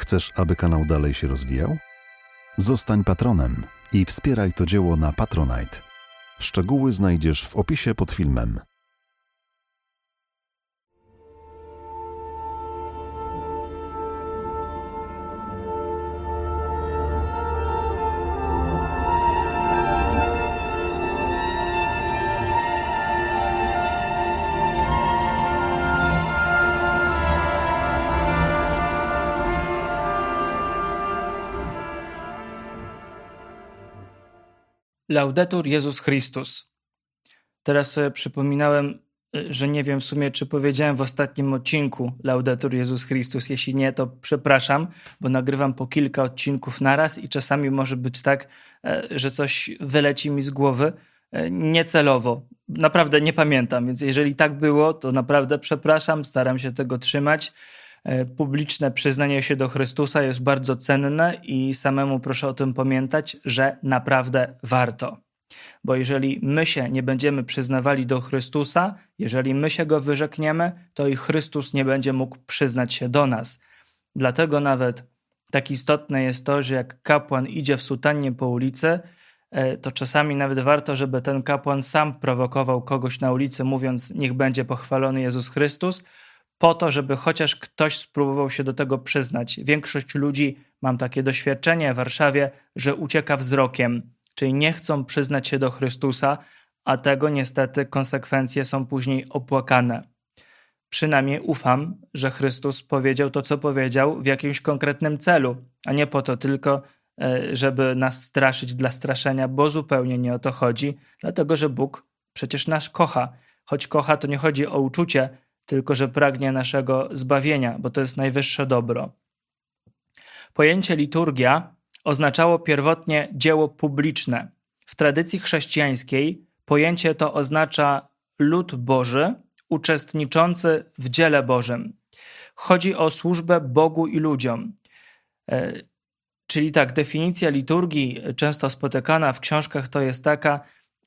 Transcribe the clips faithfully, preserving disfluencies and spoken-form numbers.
Chcesz, aby kanał dalej się rozwijał? Zostań patronem i wspieraj to dzieło na Patronite. Szczegóły znajdziesz w opisie pod filmem. Laudetur Jezus Chrystus. Teraz sobie przypominałem, że nie wiem w sumie, czy powiedziałem w ostatnim odcinku Laudetur Jezus Chrystus. Jeśli nie, to przepraszam, bo nagrywam po kilka odcinków naraz i czasami może być tak, że coś wyleci mi z głowy niecelowo. Naprawdę nie pamiętam, więc jeżeli tak było, to naprawdę przepraszam, staram się tego trzymać. Publiczne przyznanie się do Chrystusa jest bardzo cenne i samemu proszę o tym pamiętać, że naprawdę warto. Bo jeżeli my się nie będziemy przyznawali do Chrystusa, jeżeli my się Go wyrzekniemy, to i Chrystus nie będzie mógł przyznać się do nas. Dlatego nawet tak istotne jest to, że jak kapłan idzie w sutannie po ulicy, to czasami nawet warto, żeby ten kapłan sam prowokował kogoś na ulicy, mówiąc: niech będzie pochwalony Jezus Chrystus, po to, żeby chociaż ktoś spróbował się do tego przyznać. Większość ludzi, mam takie doświadczenie w Warszawie, że ucieka wzrokiem, czyli nie chcą przyznać się do Chrystusa, a tego niestety konsekwencje są później opłakane. Przynajmniej ufam, że Chrystus powiedział to, co powiedział w jakimś konkretnym celu, a nie po to tylko, żeby nas straszyć dla straszenia, bo zupełnie nie o to chodzi, dlatego że Bóg przecież nas kocha. Choć kocha, to nie chodzi o uczucie, tylko że pragnie naszego zbawienia, bo to jest najwyższe dobro. Pojęcie liturgia oznaczało pierwotnie dzieło publiczne. W tradycji chrześcijańskiej pojęcie to oznacza lud Boży uczestniczący w dziele Bożym. Chodzi o służbę Bogu i ludziom. Czyli tak, definicja liturgii często spotykana w książkach to jest taka,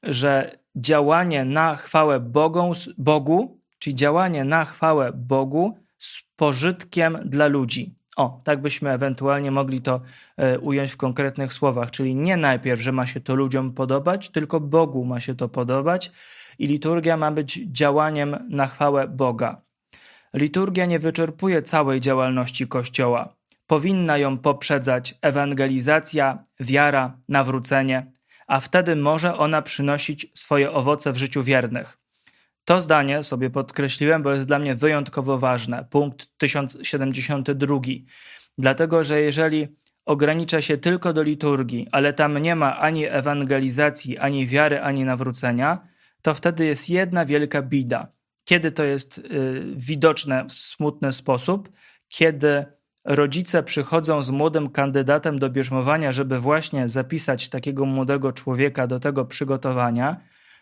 że działanie na chwałę Bogu, Bogu czyli działanie na chwałę Bogu z pożytkiem dla ludzi. O, tak byśmy ewentualnie mogli to e, ująć w konkretnych słowach, czyli nie najpierw, że ma się to ludziom podobać, tylko Bogu ma się to podobać i liturgia ma być działaniem na chwałę Boga. Liturgia nie wyczerpuje całej działalności Kościoła. Powinna ją poprzedzać ewangelizacja, wiara, nawrócenie, a wtedy może ona przynosić swoje owoce w życiu wiernych. To zdanie sobie podkreśliłem, bo jest dla mnie wyjątkowo ważne. Punkt tysiąc siedemdziesiąty drugi. Dlatego, że jeżeli ogranicza się tylko do liturgii, ale tam nie ma ani ewangelizacji, ani wiary, ani nawrócenia, to wtedy jest jedna wielka bida. Kiedy to jest y, widoczne w smutny sposób? Kiedy rodzice przychodzą z młodym kandydatem do bierzmowania, żeby właśnie zapisać takiego młodego człowieka do tego przygotowania.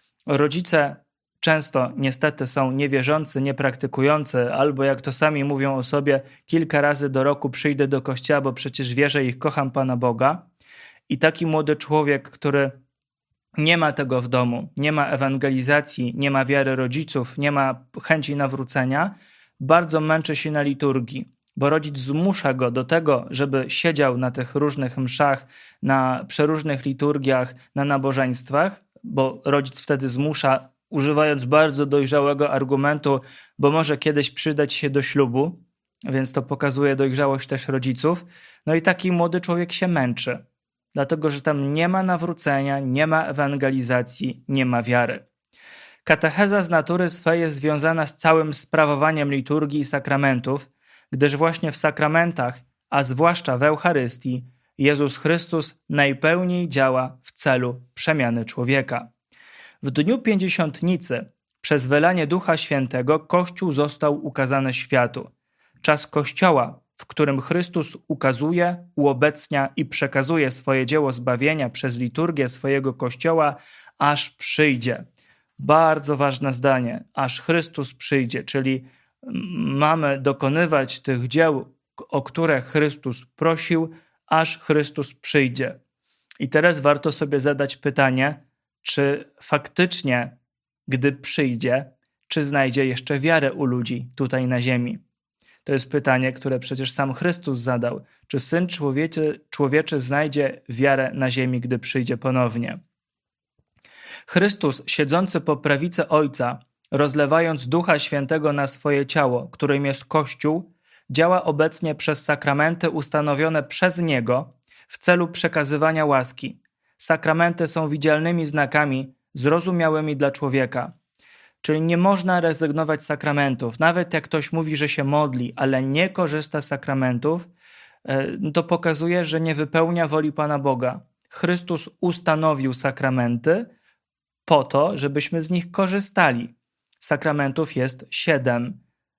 Rodzice często niestety są niewierzący, niepraktykujący, albo jak to sami mówią o sobie, kilka razy do roku przyjdę do kościoła, bo przecież wierzę i kocham Pana Boga. I taki młody człowiek, który nie ma tego w domu, nie ma ewangelizacji, nie ma wiary rodziców, nie ma chęci nawrócenia, bardzo męczy się na liturgii, bo rodzic zmusza go do tego, żeby siedział na tych różnych mszach, na przeróżnych liturgiach, na nabożeństwach, bo rodzic wtedy zmusza, używając bardzo dojrzałego argumentu, bo może kiedyś przydać się do ślubu, więc to pokazuje dojrzałość też rodziców. No i taki młody człowiek się męczy, dlatego że tam nie ma nawrócenia, nie ma ewangelizacji, nie ma wiary. Katecheza z natury swej jest związana z całym sprawowaniem liturgii i sakramentów, gdyż właśnie w sakramentach, a zwłaszcza w Eucharystii, Jezus Chrystus najpełniej działa w celu przemiany człowieka. W dniu Pięćdziesiątnicy przez wylanie Ducha Świętego Kościół został ukazany światu. Czas Kościoła, w którym Chrystus ukazuje, uobecnia i przekazuje swoje dzieło zbawienia przez liturgię swojego Kościoła, aż przyjdzie. Bardzo ważne zdanie, aż Chrystus przyjdzie, czyli mamy dokonywać tych dzieł, o które Chrystus prosił, aż Chrystus przyjdzie. I teraz warto sobie zadać pytanie, czy faktycznie, gdy przyjdzie, czy znajdzie jeszcze wiarę u ludzi tutaj na ziemi. To jest pytanie, które przecież sam Chrystus zadał. Czy Syn człowieczy, człowieczy znajdzie wiarę na ziemi, gdy przyjdzie ponownie? Chrystus, siedzący po prawicy Ojca, rozlewając Ducha Świętego na swoje ciało, którym jest Kościół, działa obecnie przez sakramenty ustanowione przez Niego w celu przekazywania łaski. Sakramenty są widzialnymi znakami zrozumiałymi dla człowieka. Czyli nie można rezygnować z sakramentów. Nawet jak ktoś mówi, że się modli, ale nie korzysta z sakramentów, to pokazuje, że nie wypełnia woli Pana Boga. Chrystus ustanowił sakramenty po to, żebyśmy z nich korzystali. Sakramentów jest siedem.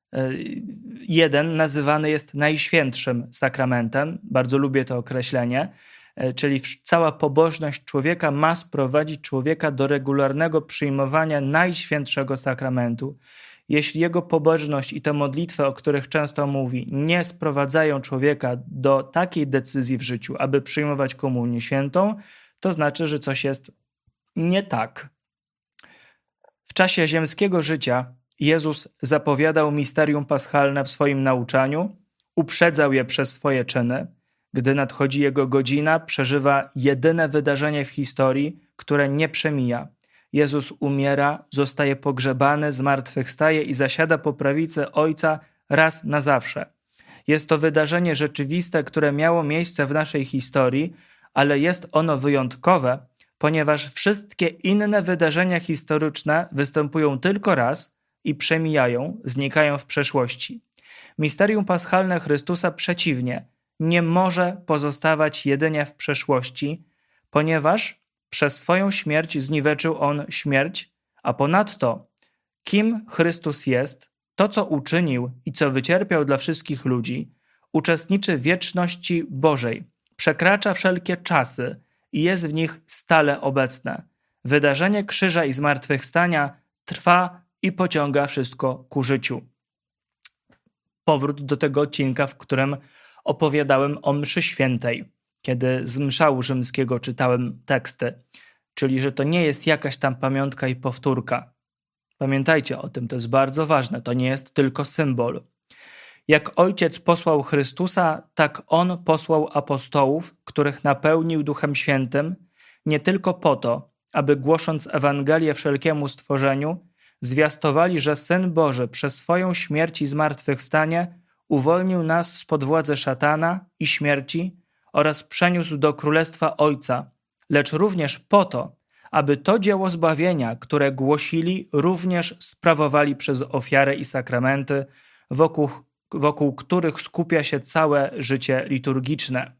Jeden nazywany jest najświętszym sakramentem. Bardzo lubię to określenie. Czyli cała pobożność człowieka ma sprowadzić człowieka do regularnego przyjmowania najświętszego sakramentu. Jeśli jego pobożność i te modlitwy, o których często mówi, nie sprowadzają człowieka do takiej decyzji w życiu, aby przyjmować komunię świętą, to znaczy, że coś jest nie tak. W czasie ziemskiego życia Jezus zapowiadał misterium paschalne w swoim nauczaniu, uprzedzał je przez swoje czyny. Gdy nadchodzi Jego godzina, przeżywa jedyne wydarzenie w historii, które nie przemija. Jezus umiera, zostaje pogrzebany, zmartwychwstaje i zasiada po prawicy Ojca raz na zawsze. Jest to wydarzenie rzeczywiste, które miało miejsce w naszej historii, ale jest ono wyjątkowe, ponieważ wszystkie inne wydarzenia historyczne występują tylko raz i przemijają, znikają w przeszłości. Misterium paschalne Chrystusa przeciwnie, nie może pozostawać jedynie w przeszłości, ponieważ przez swoją śmierć zniweczył On śmierć, a ponadto kim Chrystus jest, to co uczynił i co wycierpiał dla wszystkich ludzi, uczestniczy w wieczności Bożej, przekracza wszelkie czasy i jest w nich stale obecne. Wydarzenie krzyża i zmartwychwstania trwa i pociąga wszystko ku życiu. Powrót do tego odcinka, w którym opowiadałem o mszy świętej, kiedy z mszału rzymskiego czytałem teksty, czyli że to nie jest jakaś tam pamiątka i powtórka. Pamiętajcie o tym, to jest bardzo ważne, to nie jest tylko symbol. Jak Ojciec posłał Chrystusa, tak On posłał apostołów, których napełnił Duchem Świętym, nie tylko po to, aby głosząc Ewangelię wszelkiemu stworzeniu, zwiastowali, że Syn Boży przez swoją śmierć i zmartwychwstanie uwolnił nas spod władzy szatana i śmierci oraz przeniósł do Królestwa Ojca, lecz również po to, aby to dzieło zbawienia, które głosili, również sprawowali przez ofiarę i sakramenty, wokół, wokół których skupia się całe życie liturgiczne.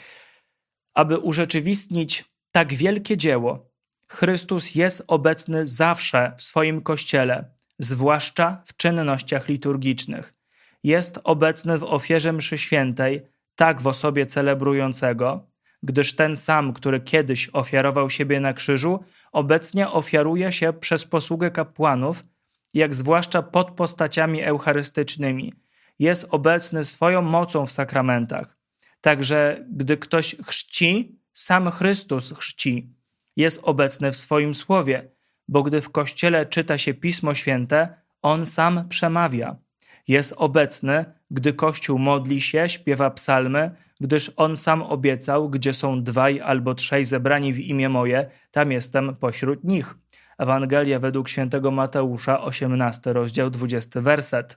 Aby urzeczywistnić tak wielkie dzieło, Chrystus jest obecny zawsze w swoim Kościele, zwłaszcza w czynnościach liturgicznych. Jest obecny w ofierze mszy świętej, tak w osobie celebrującego, gdyż ten sam, który kiedyś ofiarował siebie na krzyżu, obecnie ofiaruje się przez posługę kapłanów, jak zwłaszcza pod postaciami eucharystycznymi. Jest obecny swoją mocą w sakramentach. Także gdy ktoś chrzci, sam Chrystus chrzci. Jest obecny w swoim słowie, bo gdy w Kościele czyta się Pismo Święte, On sam przemawia. Jest obecny, gdy Kościół modli się, śpiewa psalmy, gdyż On sam obiecał, gdzie są dwaj albo trzej zebrani w imię moje, tam jestem pośród nich. Ewangelia według świętego Mateusza, osiemnasty rozdział, dwudziesty werset.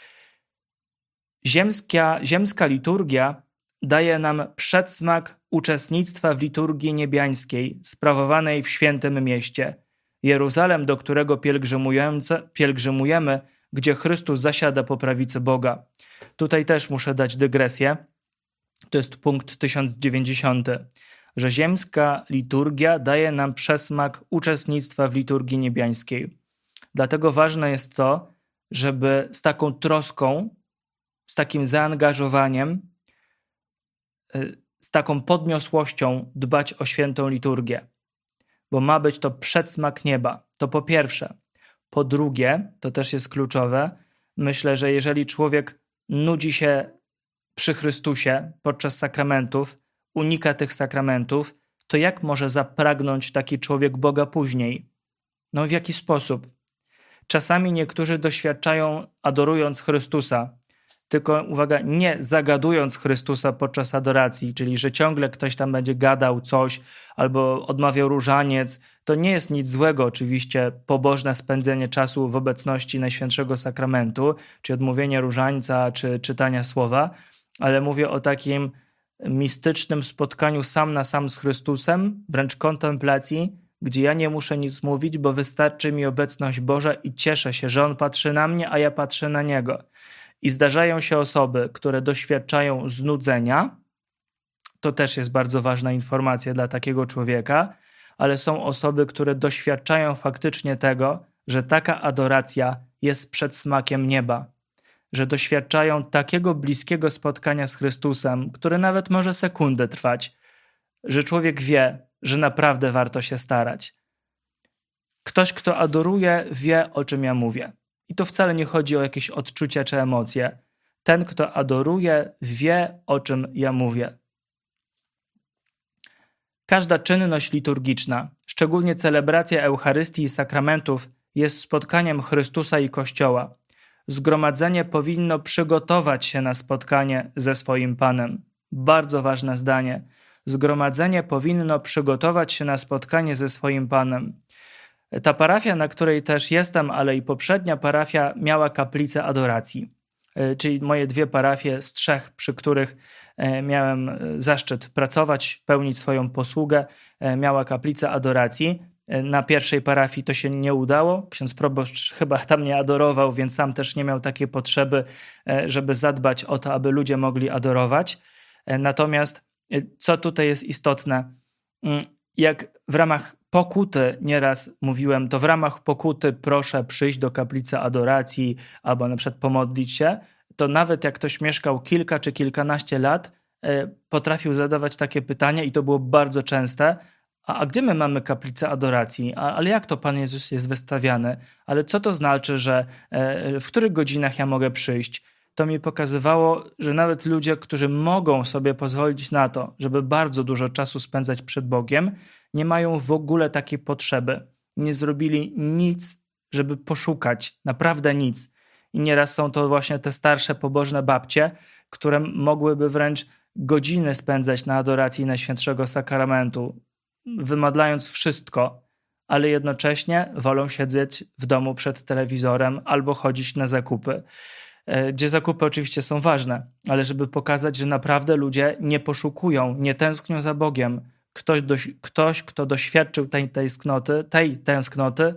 Ziemska, ziemska liturgia daje nam przedsmak uczestnictwa w liturgii niebiańskiej, sprawowanej w świętym mieście. Jeruzalem, do którego pielgrzymujemy, gdzie Chrystus zasiada po prawicy Boga. Tutaj też muszę dać dygresję. To jest punkt tysiąc dziewięćdziesiąty, że ziemska liturgia daje nam przesmak uczestnictwa w liturgii niebiańskiej. Dlatego ważne jest to, żeby z taką troską, z takim zaangażowaniem, z taką podniosłością dbać o świętą liturgię, bo ma być to przedsmak nieba. To po pierwsze. Po drugie, to też jest kluczowe, myślę, że jeżeli człowiek nudzi się przy Chrystusie podczas sakramentów, unika tych sakramentów, to jak może zapragnąć taki człowiek Boga później? No w jaki sposób? Czasami niektórzy doświadczają, adorując Chrystusa, tylko uwaga, nie zagadując Chrystusa podczas adoracji, czyli że ciągle ktoś tam będzie gadał coś albo odmawiał różaniec. To nie jest nic złego oczywiście pobożne spędzenie czasu w obecności Najświętszego Sakramentu, czy odmówienie różańca, czy czytania słowa, ale mówię o takim mistycznym spotkaniu sam na sam z Chrystusem, wręcz kontemplacji, gdzie ja nie muszę nic mówić, bo wystarczy mi obecność Boża i cieszę się, że On patrzy na mnie, a ja patrzę na Niego. I zdarzają się osoby, które doświadczają znudzenia, to też jest bardzo ważna informacja dla takiego człowieka, ale są osoby, które doświadczają faktycznie tego, że taka adoracja jest przedsmakiem nieba, że doświadczają takiego bliskiego spotkania z Chrystusem, które nawet może sekundę trwać, że człowiek wie, że naprawdę warto się starać. Ktoś, kto adoruje, wie, o czym ja mówię. I to wcale nie chodzi o jakieś odczucia czy emocje. Ten, kto adoruje, wie, o czym ja mówię. Każda czynność liturgiczna, szczególnie celebracja Eucharystii i sakramentów, jest spotkaniem Chrystusa i Kościoła. Zgromadzenie powinno przygotować się na spotkanie ze swoim Panem. Bardzo ważne zdanie. Zgromadzenie powinno przygotować się na spotkanie ze swoim Panem. Ta parafia, na której też jestem, ale i poprzednia parafia miała kaplicę adoracji. Czyli moje dwie parafie z trzech, przy których miałem zaszczyt pracować, pełnić swoją posługę, miała kaplicę adoracji. Na pierwszej parafii to się nie udało. Ksiądz proboszcz chyba tam nie adorował, więc sam też nie miał takiej potrzeby, żeby zadbać o to, aby ludzie mogli adorować. Natomiast co tutaj jest istotne? Jak w ramach pokuty nieraz mówiłem, to w ramach pokuty proszę przyjść do kaplicy adoracji albo na przykład pomodlić się, to nawet jak ktoś mieszkał kilka czy kilkanaście lat, potrafił zadawać takie pytania i to było bardzo częste. A, a gdzie my mamy kaplicę adoracji? A, ale jak to Pan Jezus jest wystawiany? Ale co to znaczy, że e, w których godzinach ja mogę przyjść? To mi pokazywało, że nawet ludzie, którzy mogą sobie pozwolić na to, żeby bardzo dużo czasu spędzać przed Bogiem, nie mają w ogóle takiej potrzeby. Nie zrobili nic, żeby poszukać, naprawdę nic. I nieraz są to właśnie te starsze, pobożne babcie, które mogłyby wręcz godziny spędzać na adoracji Najświętszego Sakramentu, wymadlając wszystko, ale jednocześnie wolą siedzieć w domu przed telewizorem albo chodzić na zakupy. Gdzie zakupy oczywiście są ważne, ale żeby pokazać, że naprawdę ludzie nie poszukują, nie tęsknią za Bogiem. Ktoś, doś, ktoś kto doświadczył tej tęsknoty, tej tęsknoty,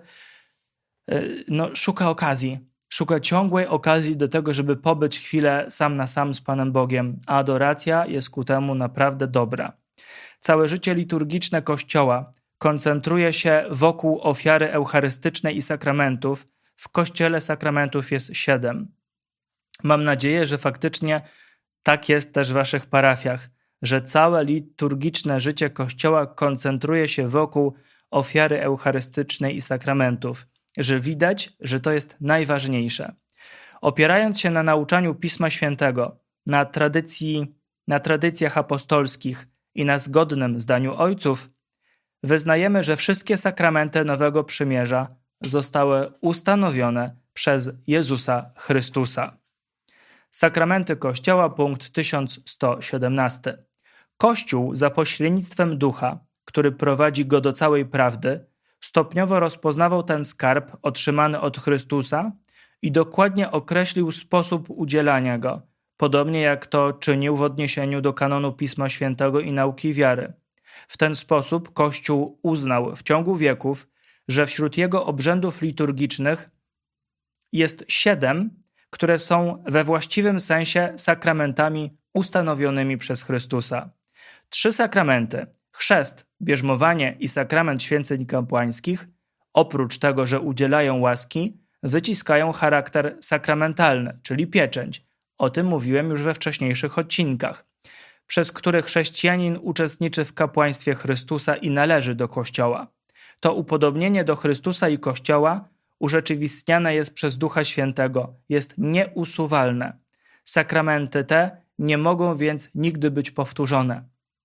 no, szuka okazji. Szuka ciągłej okazji do tego, żeby pobyć chwilę sam na sam z Panem Bogiem, a adoracja jest ku temu naprawdę dobra. Całe życie liturgiczne Kościoła koncentruje się wokół ofiary eucharystycznej i sakramentów. W Kościele sakramentów jest siedem. Mam nadzieję, że faktycznie tak jest też w waszych parafiach, że całe liturgiczne życie Kościoła koncentruje się wokół ofiary eucharystycznej i sakramentów, że widać, że to jest najważniejsze. Opierając się na nauczaniu Pisma Świętego, na tradycji, na tradycjach apostolskich i na zgodnym zdaniu ojców, wyznajemy, że wszystkie sakramenty Nowego Przymierza zostały ustanowione przez Jezusa Chrystusa. Sakramenty Kościoła, punkt tysiąc sto siedemnaście. Kościół za pośrednictwem Ducha, który prowadzi go do całej prawdy, stopniowo rozpoznawał ten skarb otrzymany od Chrystusa i dokładnie określił sposób udzielania go, podobnie jak to czynił w odniesieniu do kanonu Pisma Świętego i nauki wiary. W ten sposób Kościół uznał w ciągu wieków, że wśród jego obrzędów liturgicznych jest siedem, które są we właściwym sensie sakramentami ustanowionymi przez Chrystusa. Trzy sakramenty, chrzest, bierzmowanie i sakrament święceń kapłańskich, oprócz tego, że udzielają łaski, wyciskają charakter sakramentalny, czyli pieczęć. O tym mówiłem już we wcześniejszych odcinkach, przez które chrześcijanin uczestniczy w kapłaństwie Chrystusa i należy do Kościoła. To upodobnienie do Chrystusa i Kościoła urzeczywistniane jest przez Ducha Świętego, jest nieusuwalne. Sakramenty te nie mogą więc nigdy być powtórzone.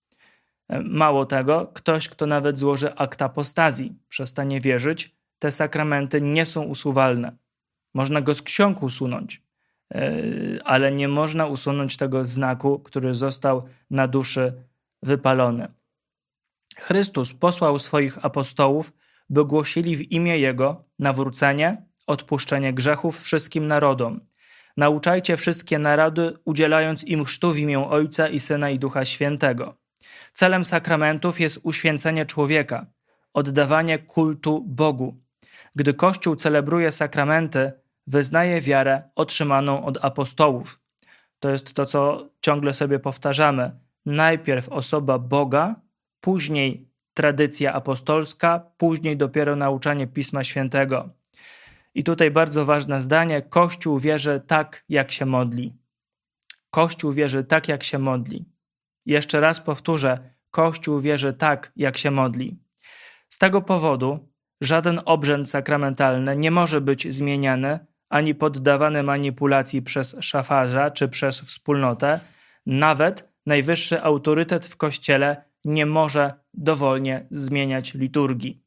Mało tego, ktoś, kto nawet złoży akt apostazji, przestanie wierzyć, te sakramenty nie są usuwalne. Można go z ksiąg usunąć. ale nie można usunąć tego znaku, który został na duszy wypalony. Chrystus posłał swoich apostołów, by głosili w imię Jego nawrócenie, odpuszczenie grzechów wszystkim narodom. Nauczajcie wszystkie narody, udzielając im chrztu w imię Ojca i Syna i Ducha Świętego. Celem sakramentów jest uświęcenie człowieka, oddawanie kultu Bogu. Gdy Kościół celebruje sakramenty, wyznaje wiarę otrzymaną od apostołów. To jest to, co ciągle sobie powtarzamy. Najpierw osoba Boga, później tradycja apostolska, później dopiero nauczanie Pisma Świętego. I tutaj bardzo ważne zdanie. Kościół wierzy tak, jak się modli. Kościół wierzy tak, jak się modli. Jeszcze raz powtórzę. Kościół wierzy tak, jak się modli. Z tego powodu żaden obrzęd sakramentalny nie może być zmieniany ani poddawany manipulacji przez szafarza czy przez wspólnotę. Nawet najwyższy autorytet w Kościele nie może dowolnie zmieniać liturgii.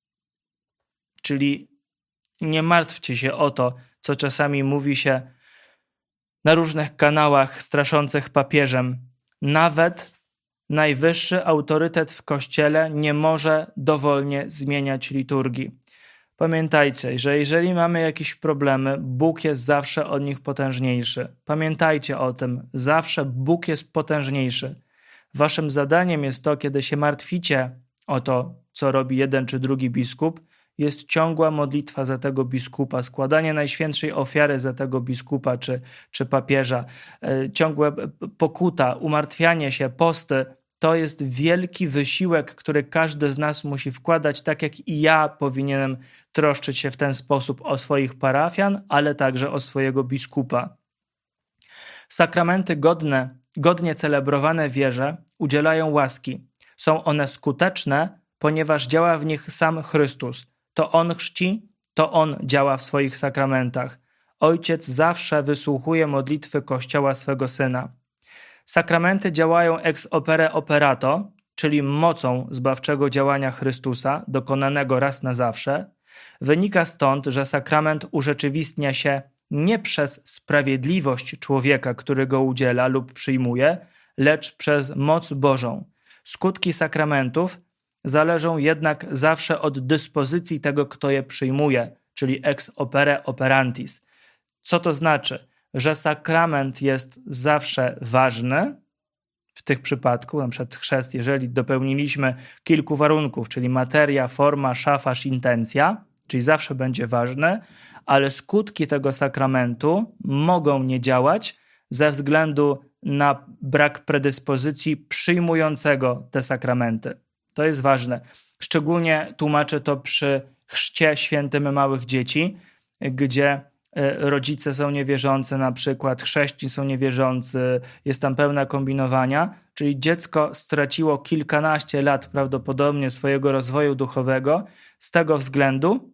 Czyli nie martwcie się o to, co czasami mówi się na różnych kanałach straszących papieżem. Nawet najwyższy autorytet w Kościele nie może dowolnie zmieniać liturgii. Pamiętajcie, że jeżeli mamy jakieś problemy, Bóg jest zawsze od nich potężniejszy. Pamiętajcie o tym. Zawsze Bóg jest potężniejszy. Waszym zadaniem jest to, kiedy się martwicie o to, co robi jeden czy drugi biskup, jest ciągła modlitwa za tego biskupa, składanie najświętszej ofiary za tego biskupa czy, czy papieża, ciągłe pokuta, umartwianie się, posty. To jest wielki wysiłek, który każdy z nas musi wkładać, tak jak i ja powinienem troszczyć się w ten sposób o swoich parafian, ale także o swojego biskupa. Sakramenty godne, godnie celebrowane w wierze udzielają łaski. Są one skuteczne, ponieważ działa w nich sam Chrystus. To On chrzci, to On działa w swoich sakramentach. Ojciec zawsze wysłuchuje modlitwy Kościoła swego Syna. Sakramenty działają ex opere operato, czyli mocą zbawczego działania Chrystusa, dokonanego raz na zawsze. Wynika stąd, że sakrament urzeczywistnia się nie przez sprawiedliwość człowieka, który go udziela lub przyjmuje, lecz przez moc Bożą. Skutki sakramentów zależą jednak zawsze od dyspozycji tego, kto je przyjmuje, czyli ex opere operantis. Co to znaczy? Że sakrament jest zawsze ważny w tych przypadku, na przykład chrzest, jeżeli dopełniliśmy kilku warunków, czyli materia, forma, szafarz, intencja, czyli zawsze będzie ważny, ale skutki tego sakramentu mogą nie działać ze względu na brak predyspozycji przyjmującego te sakramenty. To jest ważne. Szczególnie tłumaczę to przy chrzcie świętym małych dzieci, gdzie rodzice są niewierzący, na przykład chrześcijanie są niewierzący, jest tam pełna kombinowania, czyli dziecko straciło kilkanaście lat prawdopodobnie swojego rozwoju duchowego z tego względu,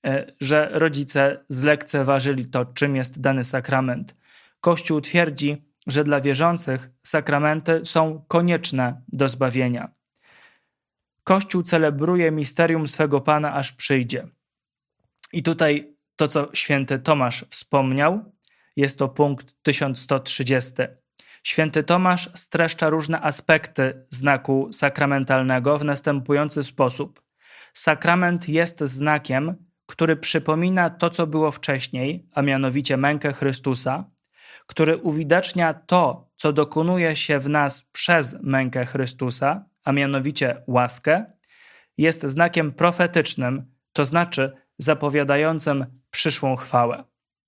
że rodzice zlekceważyli to, czym jest dany sakrament. Kościół twierdzi, że dla wierzących sakramenty są konieczne do zbawienia. Kościół celebruje misterium swego Pana, aż przyjdzie. I tutaj to, co święty Tomasz wspomniał, jest to punkt tysiąc sto trzydziesty. Święty Tomasz streszcza różne aspekty znaku sakramentalnego w następujący sposób. Sakrament jest znakiem, który przypomina to, co było wcześniej, a mianowicie mękę Chrystusa, który uwidacznia to, co dokonuje się w nas przez mękę Chrystusa, a mianowicie łaskę, jest znakiem profetycznym, to znaczy zapowiadającym przyszłą chwałę.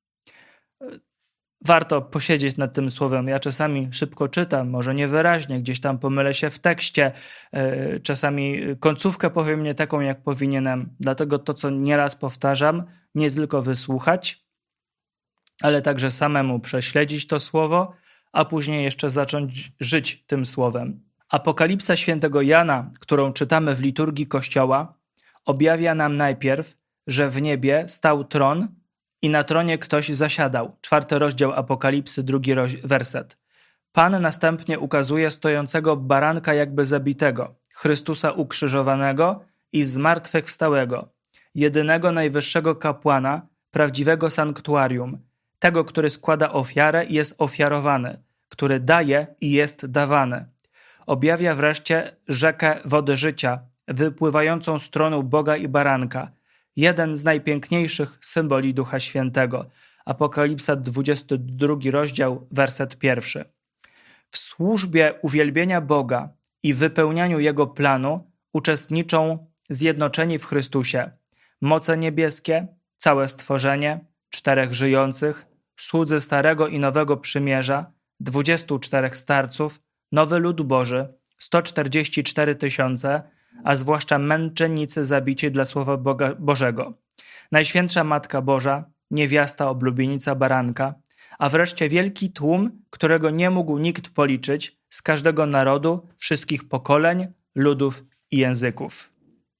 Warto posiedzieć nad tym słowem. Ja czasami szybko czytam, może niewyraźnie, gdzieś tam pomylę się w tekście, czasami końcówkę powiem nie taką, jak powinienem. Dlatego to, co nieraz powtarzam, nie tylko wysłuchać, ale także samemu prześledzić to słowo, a później jeszcze zacząć żyć tym słowem. Apokalipsa świętego Jana, którą czytamy w liturgii Kościoła, objawia nam najpierw, że w niebie stał tron i na tronie ktoś zasiadał. Czwarty rozdział Apokalipsy, drugi werset. Pan następnie ukazuje stojącego baranka jakby zabitego, Chrystusa ukrzyżowanego i zmartwychwstałego, jedynego najwyższego kapłana, prawdziwego sanktuarium, tego, który składa ofiarę i jest ofiarowany, który daje i jest dawany. Objawia wreszcie rzekę wody życia, wypływającą z tronu Boga i Baranka, jeden z najpiękniejszych symboli Ducha Świętego. Apokalipsa, dwudziesty drugi rozdział, werset pierwszy. W służbie uwielbienia Boga i wypełnianiu Jego planu uczestniczą zjednoczeni w Chrystusie moce niebieskie, całe stworzenie, czterech żyjących, słudzy Starego i Nowego Przymierza, dwudziestu czterech starców, nowy lud Boży, sto czterdzieści cztery tysiące, a zwłaszcza męczennicy zabici dla Słowa Boga, Bożego, Najświętsza Matka Boża, niewiasta oblubienica Baranka, a wreszcie wielki tłum, którego nie mógł nikt policzyć, z każdego narodu, wszystkich pokoleń, ludów i języków.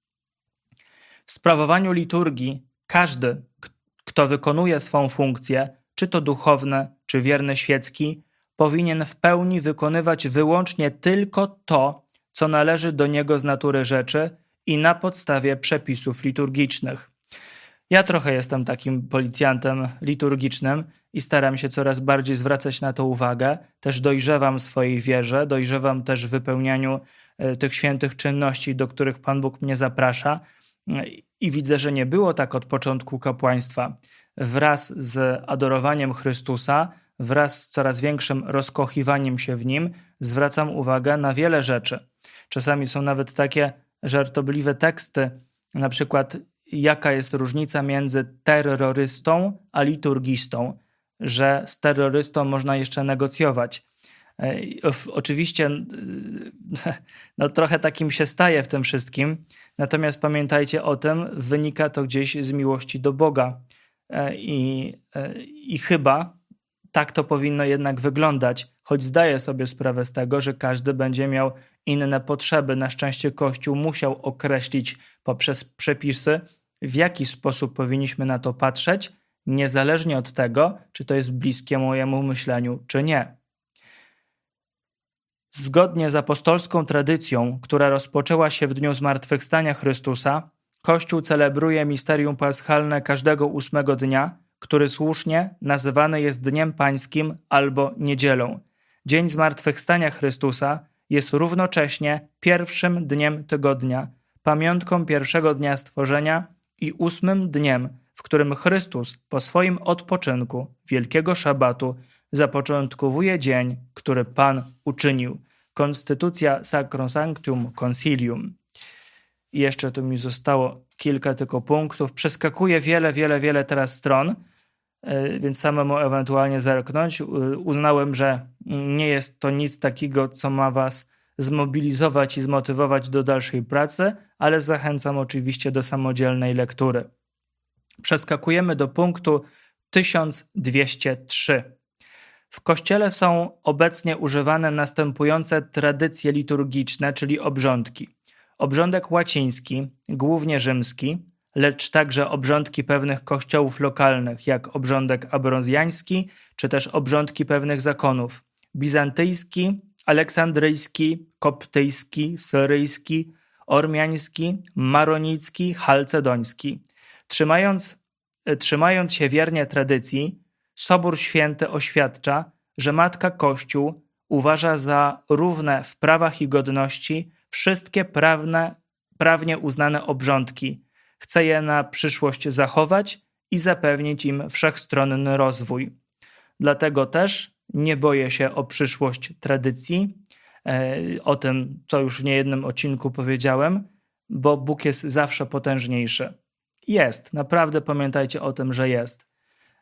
W sprawowaniu liturgii każdy, kto wykonuje swą funkcję, czy to duchowny, czy wierny świecki, powinien w pełni wykonywać wyłącznie tylko to, co należy do niego z natury rzeczy i na podstawie przepisów liturgicznych. Ja trochę jestem takim policjantem liturgicznym i staram się coraz bardziej zwracać na to uwagę. Też dojrzewam w swojej wierze, dojrzewam też w wypełnianiu tych świętych czynności, do których Pan Bóg mnie zaprasza. I widzę, że nie było tak od początku kapłaństwa. Wraz z adorowaniem Chrystusa, wraz z coraz większym rozkochiwaniem się w Nim, zwracam uwagę na wiele rzeczy. Czasami są nawet takie żartobliwe teksty, na przykład jaka jest różnica między terrorystą a liturgistą, że z terrorystą można jeszcze negocjować. Oczywiście no, trochę takim się staje w tym wszystkim, natomiast pamiętajcie o tym, wynika to gdzieś z miłości do Boga i, i chyba tak to powinno jednak wyglądać, choć zdaję sobie sprawę z tego, że każdy będzie miał inne potrzeby. Na szczęście Kościół musiał określić poprzez przepisy, w jaki sposób powinniśmy na to patrzeć, niezależnie od tego, czy to jest bliskie mojemu myśleniu, czy nie. Zgodnie z apostolską tradycją, która rozpoczęła się w dniu zmartwychwstania Chrystusa, Kościół celebruje misterium paschalne każdego ósmego dnia, który słusznie nazywany jest Dniem Pańskim albo Niedzielą. Dzień zmartwychwstania Chrystusa jest równocześnie pierwszym dniem tygodnia, pamiątką pierwszego dnia stworzenia i ósmym dniem, w którym Chrystus po swoim odpoczynku, wielkiego szabatu, zapoczątkowuje dzień, który Pan uczynił. Konstytucja Sacrosanctum Concilium. I jeszcze tu mi zostało kilka tylko punktów. Przeskakuję wiele, wiele, wiele teraz stron, więc samemu ewentualnie zerknąć. Uznałem, że nie jest to nic takiego, co ma was zmobilizować i zmotywować do dalszej pracy, ale zachęcam oczywiście do samodzielnej lektury. Przeskakujemy do punktu tysiąc dwieście trzy. W Kościele są obecnie używane następujące tradycje liturgiczne, czyli obrządki. Obrządek łaciński, głównie rzymski, lecz także obrządki pewnych kościołów lokalnych, jak obrządek abrozjański, czy też obrządki pewnych zakonów. Bizantyjski, aleksandryjski, koptyjski, syryjski, ormiański, maronicki, chalcedoński. Trzymając, trzymając się wiernie tradycji, Sobór Święty oświadcza, że Matka Kościół uważa za równe w prawach i godności wszystkie prawne, prawnie uznane obrządki. Chce je na przyszłość zachować i zapewnić im wszechstronny rozwój. Dlatego też nie boję się o przyszłość tradycji, o tym, co już w niejednym odcinku powiedziałem, bo Bóg jest zawsze potężniejszy. Jest, naprawdę pamiętajcie o tym, że jest.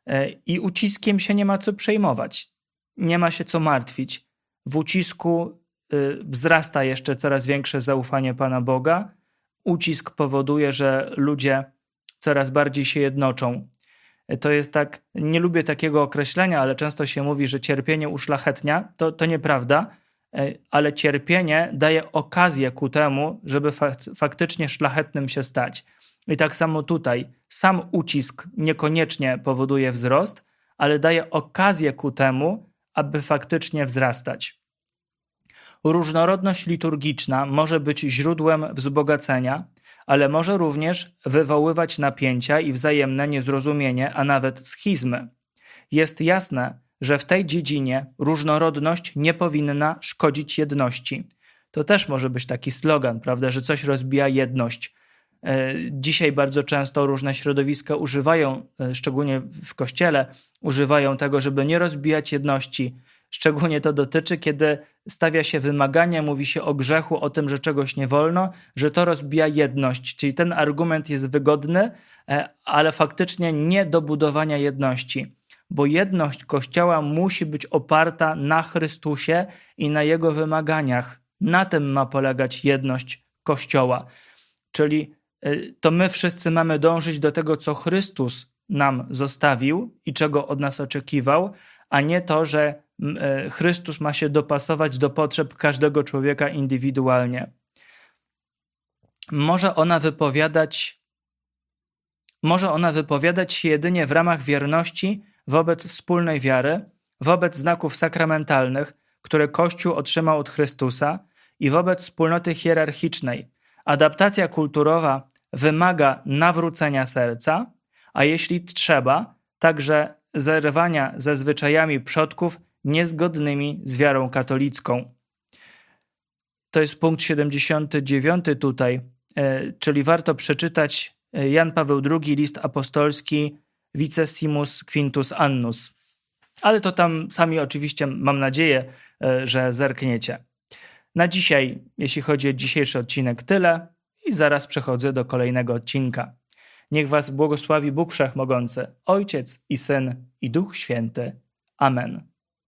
I uciskiem się nie ma co przejmować. Nie ma się co martwić. W ucisku wzrasta jeszcze coraz większe zaufanie Pana Boga. Ucisk powoduje, że ludzie coraz bardziej się jednoczą. To jest tak, nie lubię takiego określenia, ale często się mówi, że cierpienie uszlachetnia. To, to nieprawda, ale cierpienie daje okazję ku temu, żeby fakt, faktycznie szlachetnym się stać. I tak samo tutaj, sam ucisk niekoniecznie powoduje wzrost, ale daje okazję ku temu, aby faktycznie wzrastać. Różnorodność liturgiczna może być źródłem wzbogacenia, ale może również wywoływać napięcia i wzajemne niezrozumienie, a nawet schizmy. Jest jasne, że w tej dziedzinie różnorodność nie powinna szkodzić jedności. To też może być taki slogan, prawda, że coś rozbija jedność. Dzisiaj bardzo często różne środowiska używają, szczególnie w Kościele, używają tego, żeby nie rozbijać jedności. Szczególnie to dotyczy, kiedy stawia się wymagania, mówi się o grzechu, o tym, że czegoś nie wolno, że to rozbija jedność. Czyli ten argument jest wygodny, ale faktycznie nie do budowania jedności. Bo jedność Kościoła musi być oparta na Chrystusie i na Jego wymaganiach. Na tym ma polegać jedność Kościoła. Czyli to my wszyscy mamy dążyć do tego, co Chrystus nam zostawił i czego od nas oczekiwał, a nie to, że Chrystus ma się dopasować do potrzeb każdego człowieka indywidualnie. Może ona wypowiadać, może ona wypowiadać się jedynie w ramach wierności wobec wspólnej wiary, wobec znaków sakramentalnych, które Kościół otrzymał od Chrystusa i wobec wspólnoty hierarchicznej. Adaptacja kulturowa wymaga nawrócenia serca, a jeśli trzeba, także zerwania ze zwyczajami przodków niezgodnymi z wiarą katolicką. To jest punkt siedemdziesiąty dziewiąty tutaj, czyli warto przeczytać Jan Paweł drugi, list apostolski Vicesimus Quintus Annus. Ale to tam sami oczywiście, mam nadzieję, że zerkniecie. Na dzisiaj, jeśli chodzi o dzisiejszy odcinek, tyle i zaraz przechodzę do kolejnego odcinka. Niech was błogosławi Bóg Wszechmogący, Ojciec i Syn i Duch Święty. Amen.